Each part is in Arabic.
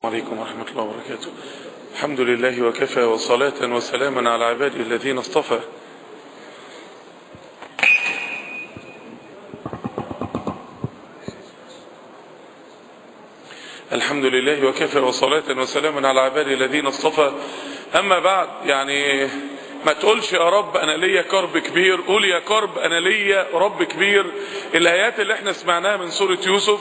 عليكم ورحمة الله وبركاته. الحمد لله وكفى، وصلاة وسلاما على عباده الذين اصطفى. الحمد لله وكفى، وصلاة وسلاما على عباده الذين اصطفى. أما بعد، يعني ما تقولش يا رب أنا ليا كرب كبير، قول يا كرب أنا ليا رب كبير. الآيات اللي احنا سمعناها من سورة يوسف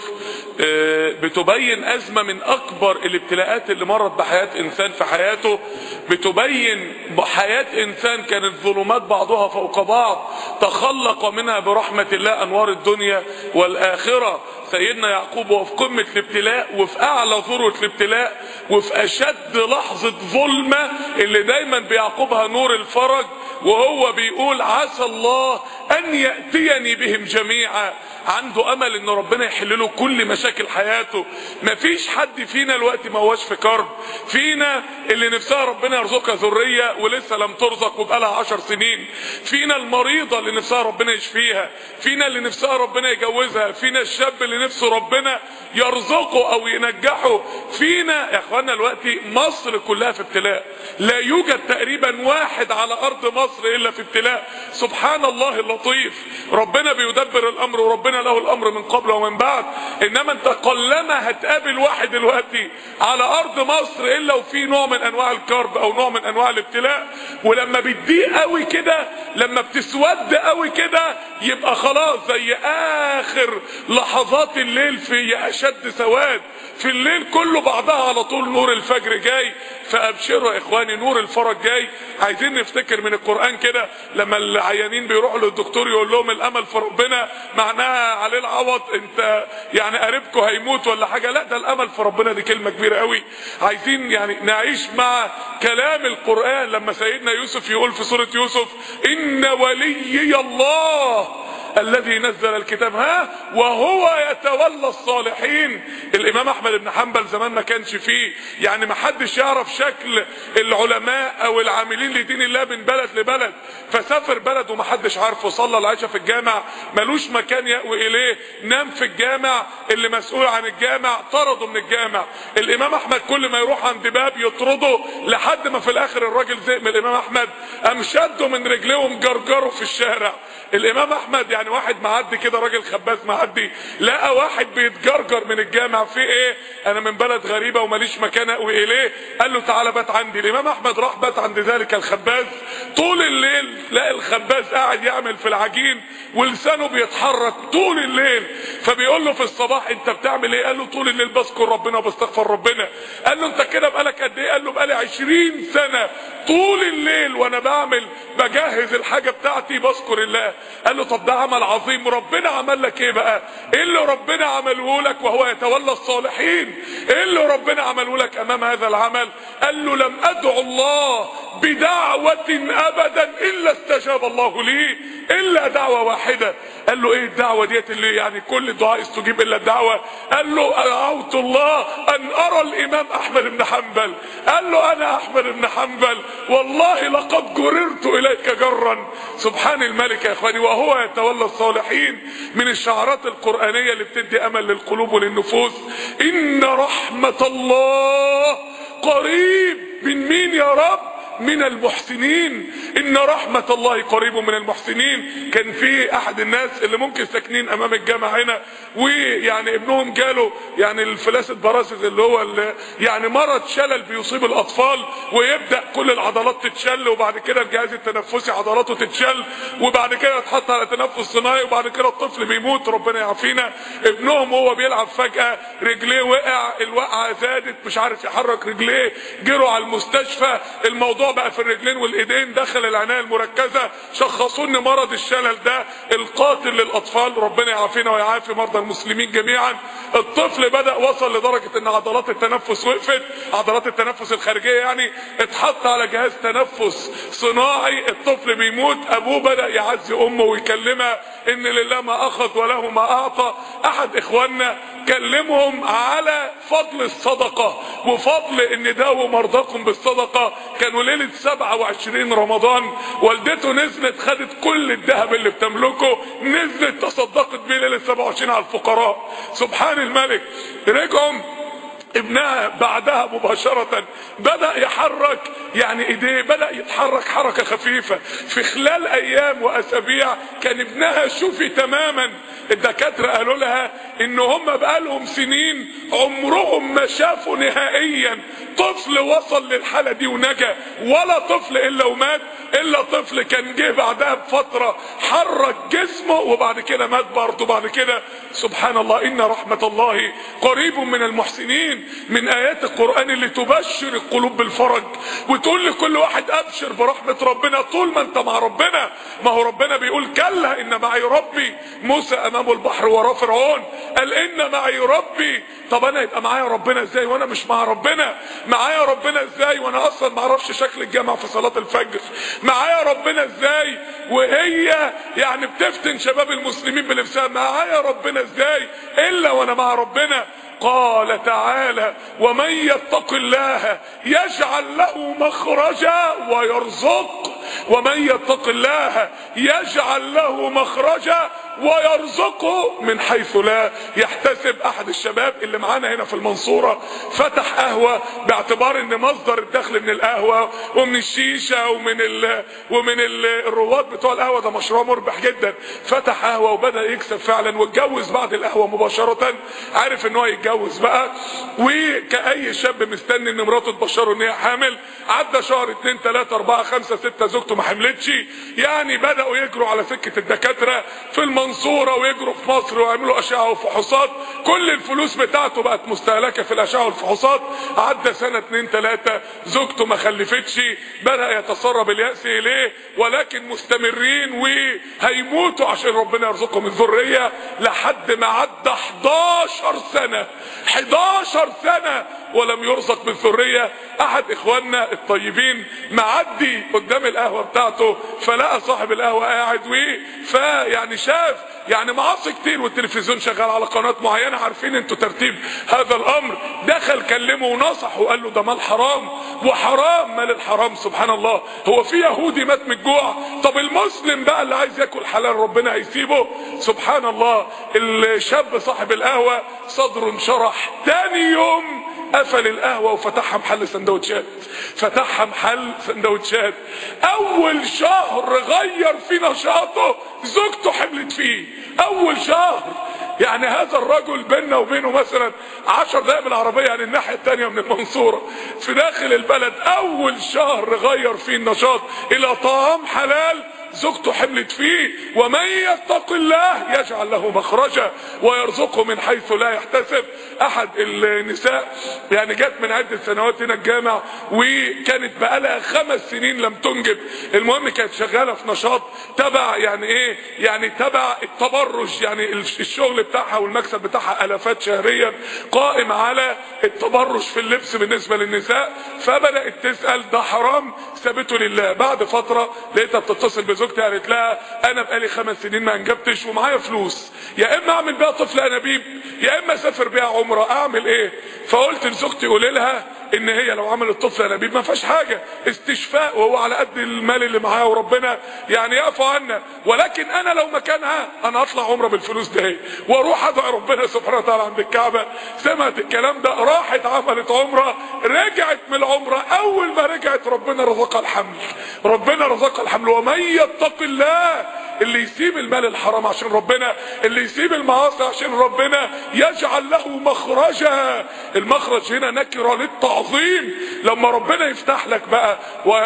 بتبين أزمة من أكبر الابتلاءات اللي مرت بحياة إنسان في حياته، بتبين حياة إنسان كانت ظلمات بعضها فوق بعض، تخلق منها برحمة الله أنوار الدنيا والآخرة. سيدنا يعقوب وفي قمة الابتلاء، وفي أعلى ذروة الابتلاء، وفي أشد لحظة ظلمة اللي دايما بيعقبها نور الفرج، وهو بيقول عسى الله أن يأتيني بهم جميعا. عنده أمل إن ربنا يحل له كل مشاكل حياته. مفيش حد فينا الوقت ما هوش في كرب. فينا اللي نفسها ربنا يرزقها ذرية ولسه لم ترزق وبقالها 10 سنين. فينا المريضة اللي نفسها ربنا يشفيها. فينا اللي نفسها ربنا يجوزها. فينا الشاب اللي نفسه ربنا يرزقه أو ينجحه. فينا يا اخوانا الوقت مصر كلها في ابتلاء. لا يوجد تقريبا واحد على أرض مصر إلا في ابتلاء. سبحان الله اللطيف، ربنا بيدبر الأمر، وربنا له الأمر من قبل ومن بعد. إنما أنت قلما هتقابل واحد دلوقتي على أرض مصر إلا وفي نوع من أنواع الكرب أو نوع من أنواع الابتلاء. ولما بتضيق قوي كده، لما بتسود قوي كده، يبقى خلاص زي آخر لحظات الليل في أشد سواد. في الليل كله بعدها على طول نور الفجر جاي. فأبشروا يا إخواني، نور الفرج جاي. عايزين نفتكر من القرآن كده لما العيانين بيروحوا للدكتور يقول لهم الأمل في ربنا معناها عليه العوض، انت يعني قريبكم هيموت ولا حاجة. لا، ده الأمل في ربنا دي كلمة كبيرة قوي. عايزين يعني نعيش مع كلام القرآن لما سيدنا يوسف يقول في سورة يوسف إن وليي الله الذي نزل الكتاب وهو يتولى الصالحين. الامام احمد بن حنبل زمان ما كانش فيه، يعني ما حدش يعرف شكل العلماء او العاملين لدين الله من بلد لبلد، فسافر بلد وما حدش عارفه. صلى العشاء في الجامع، ملوش مكان يأوي اليه، نام في الجامع، اللي مسؤول عن الجامع طرده من الجامع. الامام احمد كل ما يروح عند باب يطرده، لحد ما في الاخر الراجل زهق من الامام احمد، قام شده من رجليه ومجرجره في الشارع. الامام احمد يعني واحد معدي كده، راجل خباز معدي، لقى واحد بيتجرجر من الجامع. في ايه؟ انا من بلد غريبه وماليش مكان اقوي اليه. قال له تعالى بات عندي. الامام احمد راح بات عند ذلك الخباز. طول الليل لقى الخباز قاعد يعمل في العجين ولسانه بيتحرك طول الليل. فبيقول له في الصباح انت بتعمل ايه؟ قال له طول الليل بذكر ربنا وبستغفر ربنا. قال له انت كده بقالك قد ايه؟ قال له بقالي 20 سنه طول الليل وانا بجهز الحاجه بتاعتي بذكر الله. قال له طب ده عمل عظيم، ربنا عمل لك ايه بقى؟ ايه اللي ربنا عمله لك وهو يتولى الصالحين؟ ايه اللي ربنا عمله لك امام هذا العمل؟ قال له لم ادعو الله بدعوة ابدا الا استجاب الله لي، الا دعوة واحدة. قال له ايه الدعوة ديت اللي يعني كل الدعاء استجيب الا الدعوة؟ قال له دعوت الله ان ارى الامام احمد بن حنبل. قال له انا احمد بن حنبل والله لقد جررت اليك جرا. سبحان الملك يا اخواني، وهو يتولى الصالحين. من الشعارات القرآنية اللي بتدي امل للقلوب وللنفوس، ان رحمة الله قريب من مين يا رب؟ من المحسنين. ان رحمة الله قريب من المحسنين. كان في احد الناس اللي ممكن ساكنين امام الجامع هنا، ويعني ابنهم جاله يعني الفلاسة براسس اللي هو يعني مرض شلل بيصيب الاطفال، ويبدأ كل العضلات تتشل، وبعد كده الجهاز التنفسي عضلاته تتشل، وبعد كده يتحط على تنفس صناعي، وبعد كده الطفل بيموت ربنا يعافينا. ابنهم وهو بيلعب فجأة رجليه وقع، الوقعة زادت، مش عارف يحرك رجليه، جروا على المستشفى. الموضوع بقى في الرجلين والايدين، دخل العناية المركزة، شخصوا ان مرض الشلل ده القاتل للاطفال. ربنا يعافينا ويعافي مرضى المسلمين جميعا. الطفل بدأ وصل لدرجة ان عضلات التنفس وقفت، عضلات التنفس الخارجية يعني، اتحط على جهاز تنفس صناعي. الطفل بيموت. ابوه بدأ يعزي امه ويكلمها ان لله ما اخذ وله ما اعطى. احد اخواننا كلمهم على فضل الصدقة وفضل ان داووا مرضاكم بالصدقة. كانوا ليلة 27 رمضان والدته نزلت خدت كل الذهب اللي بتملكه، نزلت تصدقت بيه ليلة 27 على الفقراء. سبحان الملك. رجعوا ابنها بعدها مباشرة بدأ يحرك يعني ايديه، بدأ يتحرك حركة خفيفة. في خلال ايام واسابيع كان ابنها شفي تماما. الدكاترة قالوا لها ان هم بقالهم سنين عمرهم ما شافوا نهائيا طفل وصل للحالة دي ونجا، ولا طفل الا ومات، الا طفل كان جه بعدها بفترة حرك جسمه وبعد كده مات برضه بعد كده. سبحان الله، ان رحمة الله قريب من المحسنين. من ايات القرآن اللي تبشر القلوب بالفرج وتقول لكل واحد ابشر برحمة ربنا طول ما انت مع ربنا. ما هو ربنا بيقول كلا ان معي ربي. موسى امام البحر وراه فرعون قال ان معي ربي. طب انا يبقى معايا ربنا ازاي وانا مش مع ربنا؟ معايا ربنا ازاي وانا اصلا ما اعرفش شكل الجامع في صلاة الفجر؟ معايا ربنا ازاي وهي يعني بتفتن شباب المسلمين بلبسها؟ معايا ربنا ازاي الا وانا مع ربنا؟ قال تعالى ومن يتق الله يجعل له مخرجا ويرزق. ومن يتق الله يجعل له مخرجا ويرزقه من حيث لا يحتسب. احد الشباب اللي معانا هنا في المنصورة فتح قهوة باعتبار ان مصدر الدخل من القهوة ومن الشيشة ومن الرواد بتوع القهوة ده مشروع مربح جدا. فتح قهوة وبدأ يكسب فعلا، واتجوز بعد القهوة مباشرة. عارف ان هو يتجوز بقى، وكأي شاب مستني ان مراته تبشره ان هي حامل. عدى شهر 2 3 4 5 6 زوجته ما حملتش. يعني بدأوا يجروا على سكة الدكاترة في المنصورة ويجروا في مصر ويعملوا اشعة وفحوصات. كل الفلوس بتاعته بقت مستهلكة في الاشعة والفحوصات. عدى سنة 2 3 زوجته ما خلفتش. بدأ يتسرب اليأس اليه، ولكن مستمرين وهيموتوا عشان ربنا يرزقهم الذرية. لحد ما عدى 11 سنة 11 سنة ولم يرزق بالذرية. احد اخواننا الطيبين معدي قدام القهوة بتاعته فلقى صاحب القهوة قاعد فيعني شاف يعني معاصي كتير والتلفزيون شغال على قناة معينة، عارفين انتوا ترتيب هذا الامر. دخل كلمه ونصحه وقال له ده مال حرام، وحرام مال الحرام. سبحان الله، هو في يهودي مات من الجوع؟ طب المسلم بقى اللي عايز ياكل حلال ربنا هيسيبه؟ سبحان الله. الشاب صاحب القهوة صدره انشرح. تاني يوم قفل القهوة وفتحها محل سندوتشات. فتحها محل سندوتشات. اول شهر غير في نشاطه زوجته حملت فيه. اول شهر. يعني هذا الرجل بيننا وبينه مثلا 10 دقائق بالعربية، يعني الناحية التانية من المنصورة في داخل البلد. اول شهر غير فيه النشاط الى طعام حلال زوجته حملت فيه. ومن يتق الله يجعل له مخرجا ويرزقه من حيث لا يحتسب. احد النساء يعني جت من عدة سنوات هنا الجامع، وكانت بقالها 5 سنين لم تنجب. المهم كانت شغالة في نشاط تبع يعني ايه، يعني تبع التبرج. يعني الشغل بتاعها والمكسب بتاعها الافات شهريا قائم على التبرج في اللبس بالنسبة للنساء. فبدأت تسأل ده حرام؟ سابته لله. بعد فترة لقيتها بتتصل بزوجتي قالت لها انا بقالي 5 سنين ما انجبتش ومعايا فلوس، يا اما اعمل بيها طفل انابيب يا اما اسافر بيها عمره، اعمل ايه؟ فقلت لزوجتي قولي لها ان هي لو عملت طفل انابيب ما فيهاش حاجه، استشفاء وهو على قد المال اللي معاها وربنا يعني يعفو عنا. ولكن انا لو مكانها انا اطلع عمره بالفلوس دي واروح ادعي ربنا سبحانه وتعالى عند الكعبه. سمعت الكلام ده راحت عملت عمره. رجعت من العمره اول ما رجعت ربنا رزقها الحمل. ربنا رزقها الحمل. ومن يتق الله، اللي يسيب المال الحرام عشان ربنا، اللي يسيب المعاصي عشان ربنا يجعل له مخرجا. المخرج هنا نكره للتعظيم. لما ربنا يفتح لك بقى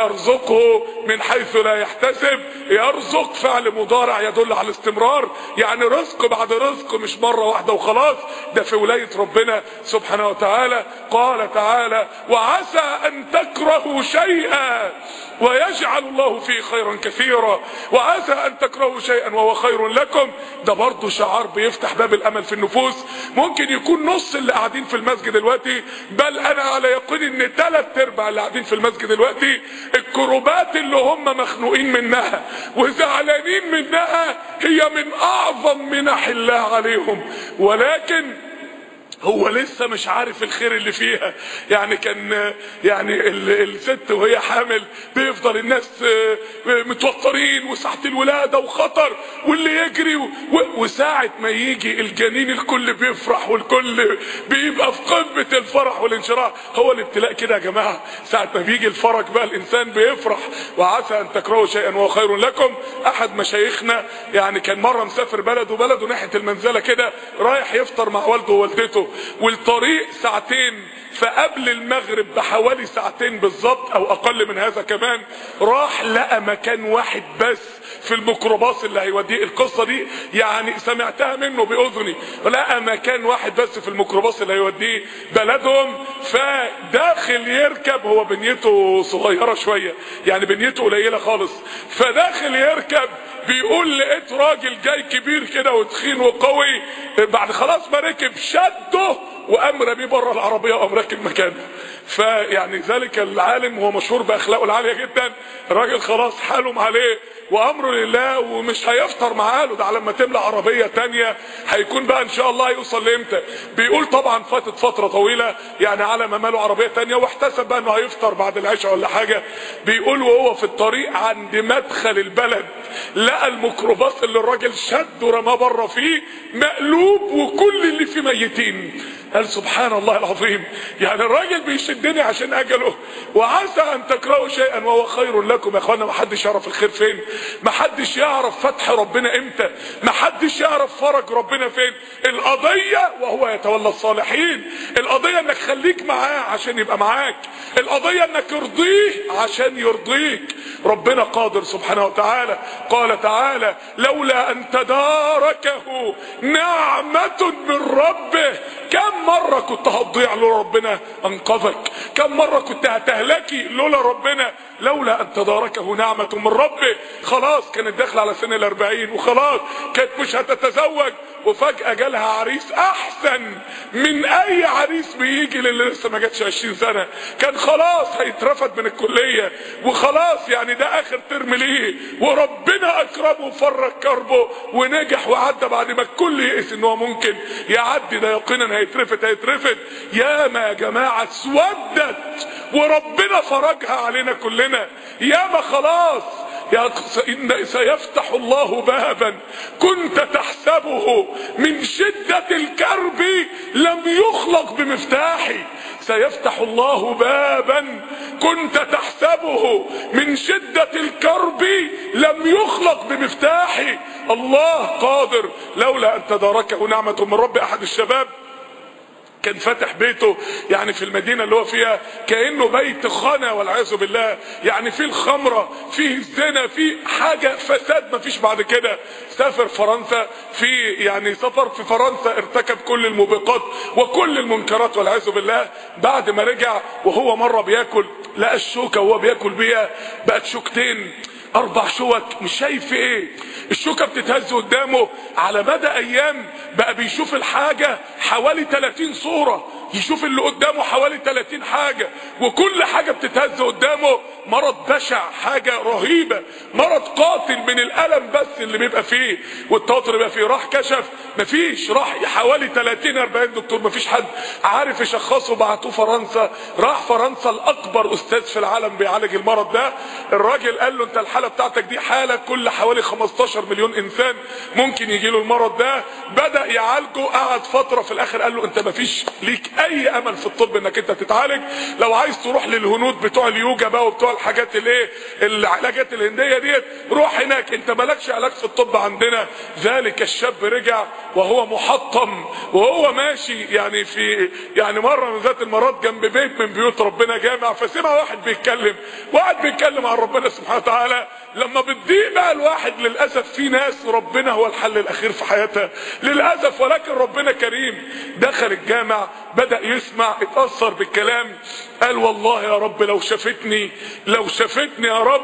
ويرزقه من حيث لا يحتسب. يرزق فعل مضارع يدل على الاستمرار، يعني رزق بعد رزق، مش مرة واحدة وخلاص. ده في ولاية ربنا سبحانه وتعالى. قال تعالى وعسى ان تكرهوا شيئا ويجعل الله فيه خيرا كثيرا، وعسى ان تكرهوا شيئا وهو خير لكم. ده برضه شعار بيفتح باب الامل في النفوس. ممكن يكون نص اللي قاعدين في المسجد دلوقتي، بل انا على يقين ان 3/4 اللي قاعدين في المسجد دلوقتي الكروبات اللي هم مخنوقين منها وزعلانين منها هي من اعظم منح الله عليهم. ولكن هو لسه مش عارف الخير اللي فيها. يعني كان يعني الست وهي حامل بيفضل الناس متوترين وساعة الولادة وخطر واللي يجري وساعة ما يجي الجنين الكل بيفرح والكل بيبقى في قمة الفرح والانشراح. هو الابتلاء كده يا جماعة، ساعة ما بيجي الفرج بقى الانسان بيفرح. وعسى ان تكرهوا شيئا وهو خير لكم. احد مشايخنا يعني كان مرة مسافر بلده ناحية المنزلة كده، رايح يفطر مع والده ووالدته، والطريق ساعتين، فقبل المغرب بحوالي ساعتين بالظبط او اقل من هذا كمان راح لقى مكان واحد بس في الميكروباص اللي هيوديه. القصة دي يعني سمعتها منه بأذني، لقى مكان واحد بس في الميكروباص اللي هيوديه بلدهم. فداخل يركب، هو بنيته صغيرة شوية يعني بنيته قليلة خالص، فداخل يركب بيقول لقيت راجل جاي كبير كده وتخين وقوي، بعد خلاص ما ركب شده وقام رميه بره العربيه وقام راكب مكانه. فيعني ذلك العالم هو مشهور باخلاقه العاليه جدا، الراجل خلاص حالهم عليه وامره لله ومش هيفطر معاه له، ده على لما تملى عربيه تانية هيكون بقى ان شاء الله هيوصل لامتى. بيقول طبعا فاتت فتره طويله يعني على ما ماله عربيه تانية، واحتسب بقى انه هيفطر بعد العشاء ولا حاجه. بيقول وهو في الطريق عند مدخل البلد لقى الميكروباص اللي الراجل شد ورماه بره فيه مقلوب وكل اللي فيه ميتين. قال سبحان الله العظيم، يعني الراجل بيشدني عشان اجله. وعسى ان تكرهوا شيئا وهو خير لكم. يا اخوانا ما حدش يعرف الخير فين، ما حدش يعرف فتح ربنا امتى، ما حدش يعرف فرج ربنا فين. القضية وهو يتولى الصالحين، القضية انك خليك معاه عشان يبقى معاك، القضية انك ارضيه عشان يرضيك. ربنا قادر سبحانه وتعالى. قال تعالى لولا ان تداركه نعمة من ربه. كم مرة كنت هتضيع لولا ربنا انقذك، كم مرة كنت هتهلكي لولا ربنا. لولا ان تداركه نعمة من ربه. خلاص كانت داخله على سن 40 وخلاص كانت مش هتتزوج، وفجأة جالها عريس احسن من اي عريس بيجي للي لسه ما جاتش 20 سنة. كان خلاص هيترفد من الكلية وخلاص يعني ده اخر ترم ليه، وربنا اكرمه وفرج كربه ونجح وعدى بعد ما الكل يئس ان هو ممكن يعدي. ده يقينا هيترفد. ياما يا جماعة اسودت وربنا فرجها علينا كلنا. ياما خلاص سيفتح الله بابا كنت تحسبه من شدة الكرب لم يخلق بمفتاحي. سيفتح الله بابا كنت تحسبه من شدة الكرب لم يخلق بمفتاحي. الله قادر. لولا ان تداركه نعمة من رب. احد الشباب كان فاتح بيته يعني في المدينة اللي هو فيها كأنه بيت خنا والعياذ بالله، يعني فيه الخمرة فيه الزنا فيه حاجة فساد مفيش بعد كده. سافر فرنسا، في يعني سفر في فرنسا ارتكب كل الموبقات وكل المنكرات والعياذ بالله. بعد ما رجع وهو مرة بياكل لقى الشوكة وهو بياكل بيها بقت شوكتين 4 شوك، مش شايف في ايه، الشوكة بتتهز قدامه. على مدى ايام بقى بيشوف الحاجة حوالي 30 صورة، يشوف اللي قدامه حوالي 30 حاجة، وكل حاجة بتتهز قدامه. مرض بشع، حاجة رهيبة، مرض قاتل من الألم بس اللي بيبقى فيه والتوتر اللي بيبقى فيه. راح كشف مفيش، راح حوالي 30-40 دكتور مفيش حد عارف يشخصه. بعتوه فرنسا، راح فرنسا الأكبر أستاذ في العالم بيعالج المرض ده. الراجل قال له انت الحالة بتاعتك دي حالة كل حوالي 15 مليون إنسان ممكن يجيله المرض ده. بدأ يعالجه، قعد فترة، في الآخر قال له انت مفيش ليك أي أمل في الطب انك انت تتعالج. لو عايز تروح للهنود بتوع اليوجا بقى وبتوع الحاجات الايه العلاجات الهنديه ديت روح هناك، انت مالكش علاج في الطب عندنا. ذلك الشاب رجع وهو محطم وهو ماشي يعني في يعني مره من ذات المرات جنب بيت من بيوت ربنا جامع، فسمع واحد بيتكلم عن ربنا سبحانه وتعالى. لما بتضيق بقى الواحد للاسف في ناس ربنا هو الحل الاخير في حياتها للاسف، ولكن ربنا كريم. دخل الجامع بدأ يسمع، اتأثر بالكلام، قال والله يا رب لو شافتني يا رب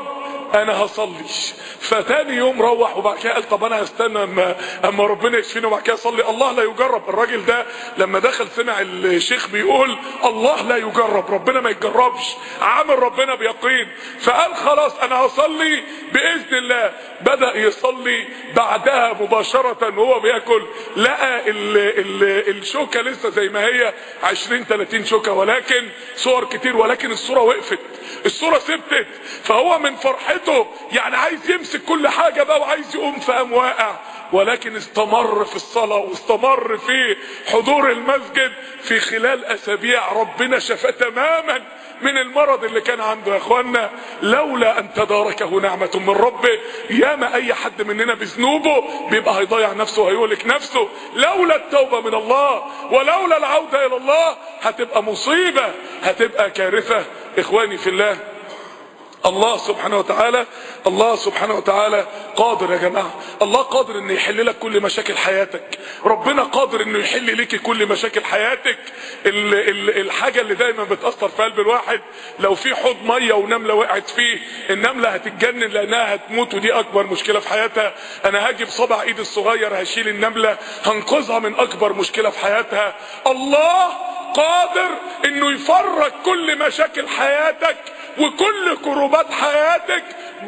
انا هصلي. فتاني يوم روح وبعد كده قال طب انا هستنى اما ربنا يشفيني وبعد كده اصلي. الله لا يجرب. الراجل ده لما دخل سمع الشيخ بيقول الله لا يجرب، ربنا ما يتجربش، عامل ربنا بيقين، فقال خلاص انا هصلي باذن الله. بدأ يصلي بعدها مباشرة وهو بياكل لقى الشوكة لسه زي ما هي 20-30 شوكة، ولكن صور كتير، ولكن الصورة وقفت، الصورة ثبتت. فهو من فرحته يعني عايز يمسك كل حاجة بقى وعايز يقوم، فقام واقع، ولكن استمر في الصلاة واستمر في حضور المسجد. في خلال اسابيع ربنا شفاه تماما من المرض اللي كان عنده. يا اخوانا لولا ان تداركه نعمة من ربه، ياما اي حد مننا بذنوبه بيبقى هيضيع نفسه وهيهلك نفسه. لولا التوبة من الله ولولا العودة الى الله هتبقى مصيبة، هتبقى كارثة. اخواني في الله، الله سبحانه وتعالى قادر يا جماعة. الله قادر انه يحل لك كل مشاكل حياتك. ربنا قادر انه يحل لك كل مشاكل حياتك. الحاجة اللي دايما بتأثر في قلب الواحد، لو في حوض مية ونملة وقعت فيه، النملة هتتجنن لانها هتموت، ودي اكبر مشكلة في حياتها. انا هاجي بصبع ايدي الصغير هشيل النملة، هنقذها من اكبر مشكلة في حياتها. الله قادر انه يفرج كل مشاكل حياتك وكل كروبات حياتك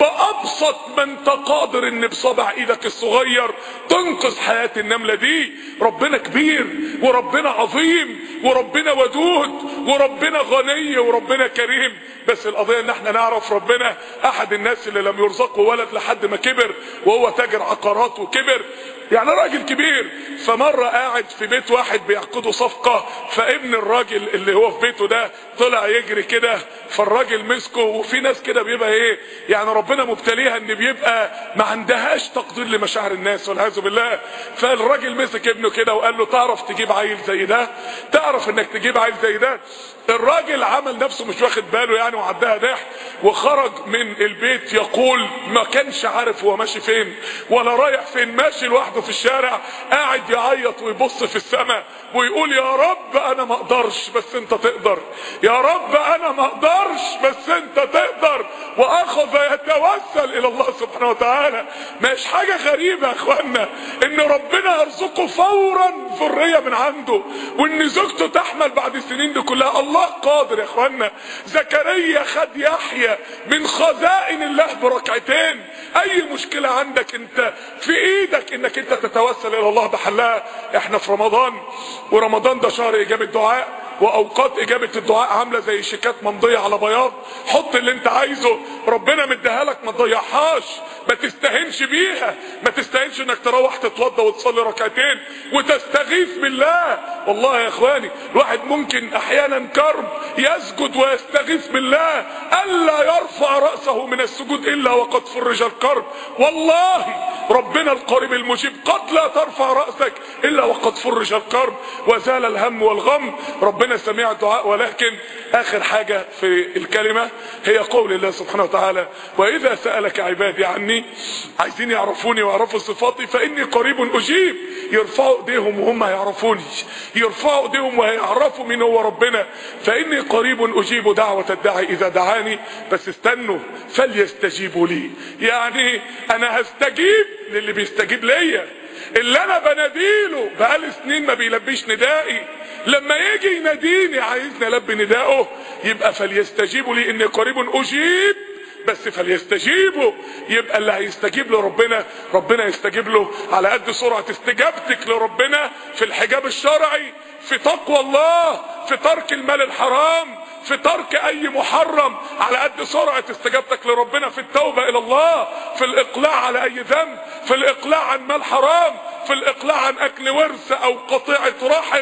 بأبسط ما انت قادر ان بصبع ايدك الصغير تنقذ حياة النملة دي. ربنا كبير وربنا عظيم وربنا ودود وربنا غني وربنا كريم. بس القضية ان احنا نعرف ربنا. احد الناس اللي لم يرزقه ولد لحد ما كبر وهو تاجر عقارات وكبر، يعني راجل كبير، فمرة قاعد في بيت واحد بيعقدوا صفقة، فابن الراجل اللي هو في بيته ده طلع يجري كده، فالراجل مسكه. وفي ناس كده بيبقى ايه يعني ربنا مبتليها ان بيبقى ما عندهاش تقدير لمشاعر الناس والعياذ بالله. فالراجل مسك ابنه كده وقال له تعرف تجيب عيل زي ده؟ تعرف انك تجيب عيل زي ده؟ الراجل عمل نفسه مش واخد باله يعني وعدها ضحك وخرج من البيت يقول ما كانش عارف هو ماشي فين ولا رايح فين، ماشي لوحده في الشارع قاعد يعيط ويبص في السماء ويقول يا رب انا ما اقدرش بس انت تقدر، يا رب انا ما اقدرش بس انت تقدر. واخذ يتوسل الى الله سبحانه وتعالى. مش حاجة غريبة يا اخوانا ان ربنا يرزقه فورا ذرية من عنده وان زوجته تحمل بعد السنين دي كلها. الله قادر يا اخوانا. زكريا خد يحيى من خزائن الله بركعتين. اي مشكلة عندك انت في ايدك انك انت تتوسل الى الله بحلها. احنا في رمضان، ورمضان ده شهر اجابة دعاء، واوقات اجابة الدعاء عاملة زي شيكات ممضية على بياض. حط اللي انت عايزه، ربنا مديها لك ما تضيعهاش، ما تستهنش بيها، ما تستهنش انك تروح تتوضى وتصلي ركعتين وتستغيث بالله. والله يا اخواني الواحد ممكن احيانا كرب يسجد ويستغيث بالله الا يرفع رأسه من السجود الا وقد فرج الكرب. والله ربنا القريب المجيب قد لا ترفع رأسك الا وقد فرج الكرب وزال الهم والغم. ربنا سميع الدعاء. ولكن اخر حاجة في الكلمة هي قول الله سبحانه وتعالى واذا سألك عبادي عني، عايزين يعرفوني ويعرفوا صفاتي فاني قريب اجيب. يرفعوا ايديهم وهم يعرفوني، يرفعوا ايديهم ويعرفوا مين هو ربنا. فاني قريب اجيب دعوة الداعي اذا دعاني. بس استنوا فليستجيبوا لي، يعني انا هستجيب للي بيستجيب ليا. اللي انا بناديله بقالي سنين ما بيلبيش ندائي، لما يجي يناديني عايزني البي ندائه، يبقى فليستجيبوا لي اني قريب اجيب. بس فليستجيبوا، يبقى اللي هيستجيب لربنا ربنا يستجيب له على قد سرعة استجابتك لربنا في الحجاب الشرعي، في تقوى الله، في ترك المال الحرام، في ترك اي محرم، على قد سرعة استجابتك لربنا في التوبة الى الله، في الاقلاع على اي ذنب، في الاقلاع عن مال حرام، في الاقلاع عن اكل ورث او قطيعة رحم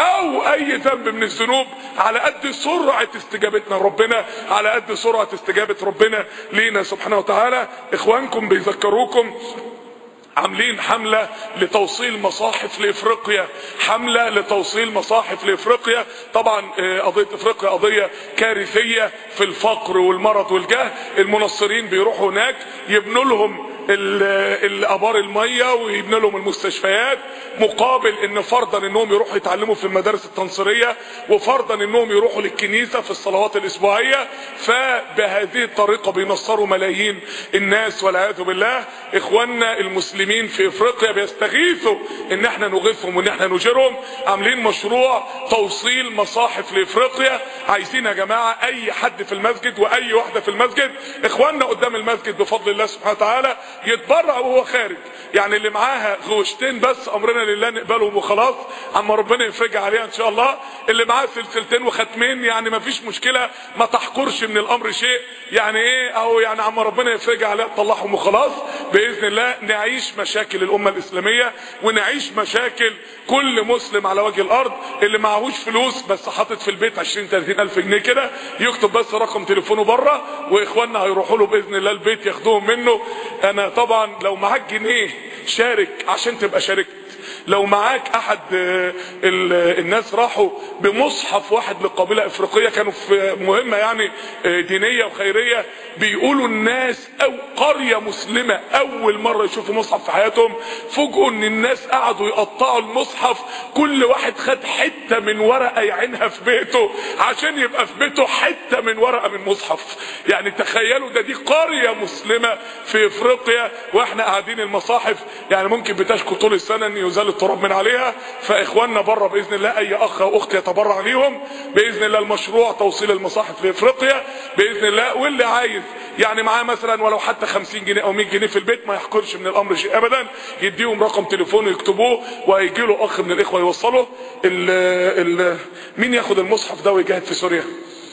او اي ذنب من الذنوب. على قد سرعة استجابتنا ربنا، على قد سرعة استجابة ربنا لينا سبحانه وتعالى. اخوانكم بيذكروكم عاملين حملة لتوصيل مصاحف لافريقيا، حملة لتوصيل مصاحف لافريقيا. طبعا قضية افريقيا قضية كارثية في الفقر والمرض والجهل. المنصرين بيروحوا هناك يبنوا لهم الابار الميه ويبنوا لهم المستشفيات، مقابل ان فرضا انهم يروحوا يتعلموا في المدارس التنصيريه، وفرضا انهم يروحوا للكنيسه في الصلوات الاسبوعيه. فبهذه الطريقه بينصروا ملايين الناس والعياذ بالله. اخواننا المسلمين في افريقيا بيستغيثوا ان احنا نغيثهم وان احنا نجيرهم، عاملين مشروع توصيل مصاحف لافريقيا. عايزين يا جماعه اي حد في المسجد واي واحده في المسجد، اخواننا قدام المسجد بفضل الله سبحانه وتعالى يتبرع وهو خارج. يعني اللي معاها غوشتين بس امرنا لله نقبلهم وخلاص، اما ربنا يفرجها عليها ان شاء الله. اللي معاه سلسلتين وختمين يعني ما فيش مشكله، ما تحقرش من الامر شيء، يعني ايه اهو يعني اما ربنا يفرجها عليها تطلعهم وخلاص باذن الله. نعيش مشاكل الامه الاسلاميه ونعيش مشاكل كل مسلم على وجه الارض. اللي معهوش فلوس بس حاطط في البيت 20-30 الف جنيه كده، يكتب بس رقم تليفونه بره واخواننا هيروحوا له باذن الله البيت ياخدوهم منه. انا طبعا لو معاك جنيه شارك عشان تبقى شاركت. لو معاك احد الناس راحوا بمصحف واحد للقبيله افريقيه، كانوا في مهمه يعني دينيه وخيريه، بيقولوا الناس او قريه مسلمه اول مره يشوفوا مصحف في حياتهم، فوجئوا ان الناس قعدوا يقطعوا المصحف، كل واحد خد حته من ورقه يعينها في بيته عشان يبقى في بيته حته من ورقه من مصحف. يعني تخيلوا دي قريه مسلمه في افريقيا واحنا قاعدين المصاحف يعني ممكن بتشكو طول السنه ان يزال التراب من عليها. فاخواننا بره باذن الله اي اخ او اخت يتبرع ليهم باذن الله المشروع توصيل المصاحف لافريقيا باذن الله. واللي عايز يعني معاه مثلا ولو حتى 50 جنيه او 100 جنيه في البيت ما يحقرش من الامر شيء ابدا، يديهم رقم تليفون ويكتبوه وهيجي له اخ من الاخوه يوصله. مين ياخد المصحف ده ويجاهد في سوريا؟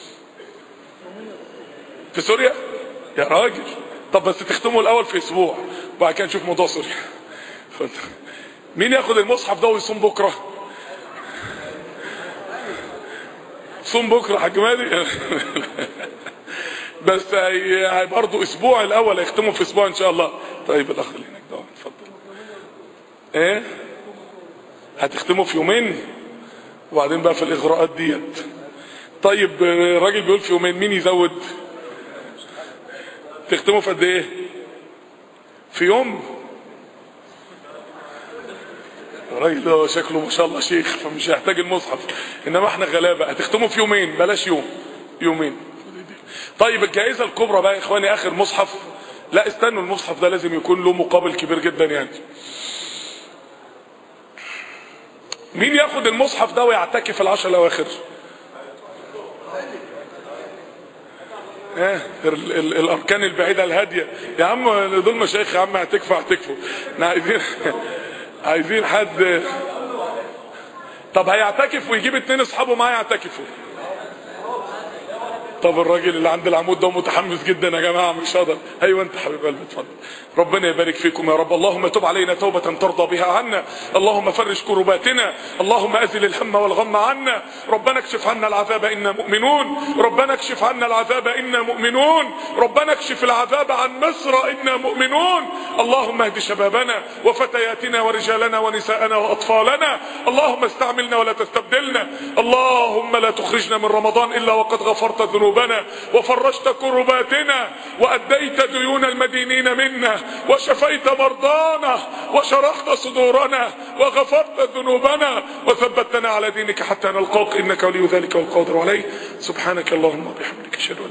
في سوريا يا راجل؟ طب بس تختموا الاول في اسبوع وبعد كده نشوف موضوع سوريا. مين ياخد المصحف ده ويصوم بكره؟ صوم بكره حاج مادي. بس هي برضه اسبوع الاول هيختموا في اسبوع ان شاء الله. طيب الاخ اللي هناك ده اتفضل. ايه هتختموا في يومين وبعدين بقى في الاغراءات ديت؟ طيب الراجل بيقول في يومين، مين يزود؟ تختموا في قد ايه؟ في يوم؟ الراجل ده شكله ما شاء الله شيخ فمش هيحتاج المصحف، انما احنا غلابه. هتختموا في يومين، بلاش يومين. طيب الجائزه الكبرى بقى يا اخواني اخر مصحف. لا استنوا، المصحف ده لازم يكون له مقابل كبير جدا يعني. مين ياخد المصحف ده ويعتكف العشر الاواخر؟ الاركان البعيده الهاديه يا عم، دول مشايخ يا عم، اعتكفوا. احنا عايزين حد. طب هيعتكف ويجيب 2 اصحابه معاه يعتكفوا. طب الراجل اللي عند العمود ده متحمس جدا يا جماعه مش هقدر. ايوه انت حبيب قلبي اتفضل. ربنا يبارك فيكم يا رب. اللهم تب علينا توبه ترضى بها عنا، اللهم فرج كرباتنا، اللهم ازل الهم والغم عنا، ربنا اكشف عنا العذاب انا مؤمنون، ربنا اكشف عنا العذاب انا مؤمنون، ربنا اكشف العذاب عن مصر انا مؤمنون. اللهم اهد شبابنا وفتياتنا ورجالنا ونساءنا واطفالنا، اللهم استعملنا ولا تستبدلنا، اللهم لا تخرجنا من رمضان الا وقد غفرت ذنوبنا وفرجت كرباتنا وأديت ديون المدينين منا وشفيت مرضانا وشرحت صدورنا وغفرت ذنوبنا وثبتنا على دينك حتى نلقاك إنك ولي ذلك والقادر عليه. سبحانك اللهم وبحمدك اشهد